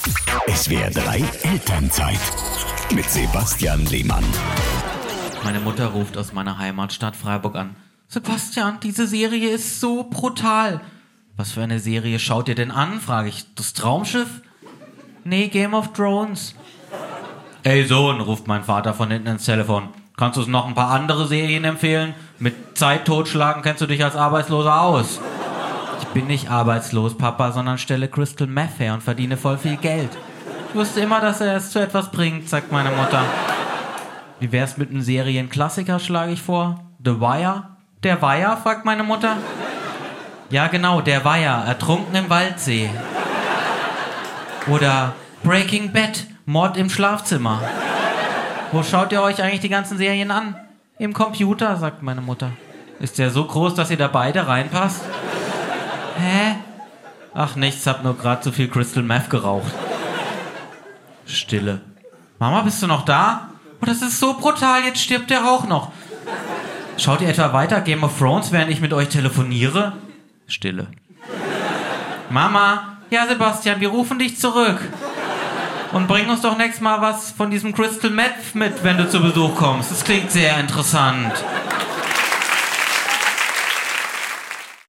SWR 3 Elternzeit mit Sebastian Lehmann. Meine Mutter ruft aus meiner Heimatstadt Freiburg an. Sebastian, diese Serie ist so brutal. Was für eine Serie schaut ihr denn an, frage ich. Das Traumschiff? Nee, Game of Thrones. Ey Sohn, ruft mein Vater von hinten ins Telefon. Kannst du uns noch ein paar andere Serien empfehlen? Mit Zeit totschlagen kennst du dich als Arbeitsloser aus. Ich bin nicht arbeitslos, Papa, sondern stelle Crystal Meth her und verdiene voll viel Geld. Ich wusste immer, dass er es zu etwas bringt, sagt meine Mutter. Wie wär's mit einem Serienklassiker, schlage ich vor? The Wire? Der Wire, fragt meine Mutter. Ja genau, der Wire, ertrunken im Waldsee. Oder Breaking Bad, Mord im Schlafzimmer. Wo schaut ihr euch eigentlich die ganzen Serien an? Im Computer, sagt meine Mutter. Ist der so groß, dass ihr da beide reinpasst? Hä? Ach nichts, hab nur gerade zu viel Crystal Meth geraucht. Stille. Mama, bist du noch da? Oh, das ist so brutal, jetzt stirbt der auch noch. Schaut ihr etwa weiter Game of Thrones, während ich mit euch telefoniere? Stille. Mama, ja Sebastian, wir rufen dich zurück. Und bring uns doch nächstes Mal was von diesem Crystal Meth mit, wenn du zu Besuch kommst. Das klingt sehr interessant.